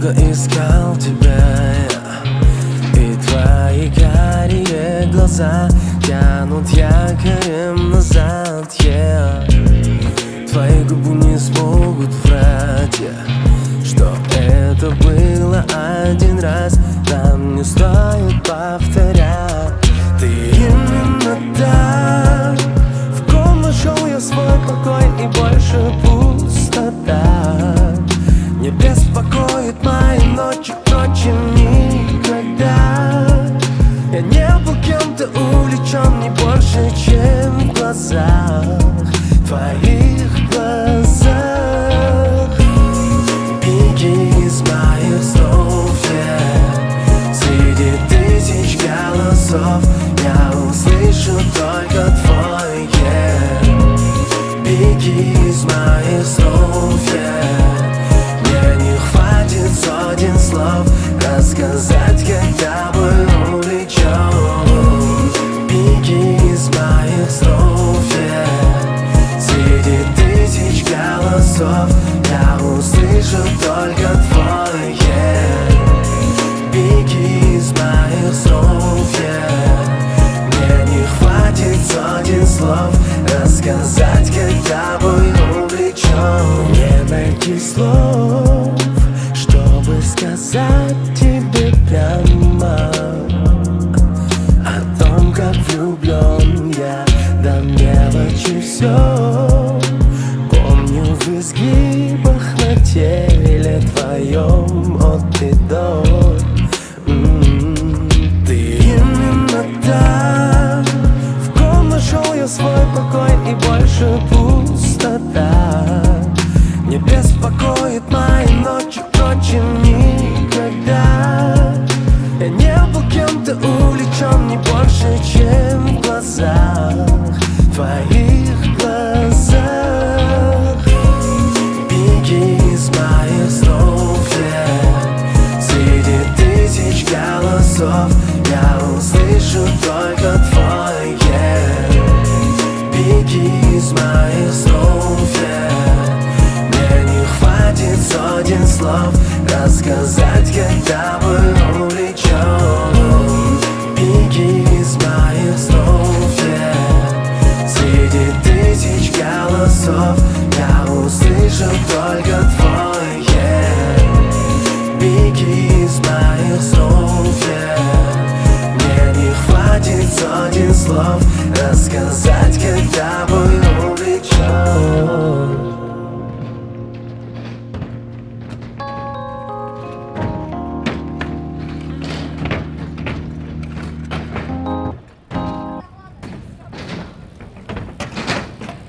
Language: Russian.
долго искал тебя и твои карие глаза тянут якорем назад, Твои губы не смогут врать, что это было один раз. Нам не стоит повторять. Ты именно так. В ком нашел я свой покой и больше пустота. Не беспокоит мои ночи, впрочем, никогда. Я не был кем-то увлечен не больше, чем в глазах, твоих глазах. Беги из моих снов, среди тысяч голосов я услышу только твой, Беги из моих снов, мне не хватит сотен слов рассказать, когда был увлечен. Беги из моих снов, среди тысяч голосов я услышу только твой, Беги из моих снов, мне не хватит сотен слов рассказать, когда был увлечен. Не найти слов, чтобы сказать тебе прямо о том, как влюблен я до мелочи все. Помню в изгибах на теле твоем от и до. Ты именно так. В ком нашел я свой покой и больше пустота. Не беспокоит мои ночи, впрочем, никогда. Я не был кем-то увлечен не больше, чем в глазах, твоих глазах. Беги из моих снов, среди тысяч голосов я услышу только твой, Беги из моих снов, мне не хватит сотен слов рассказать, когда был увлечен. Беги из моих снов, среди тысяч голосов я услышу только твой, Беги из моих снов, мне не хватит сотен слов рассказать.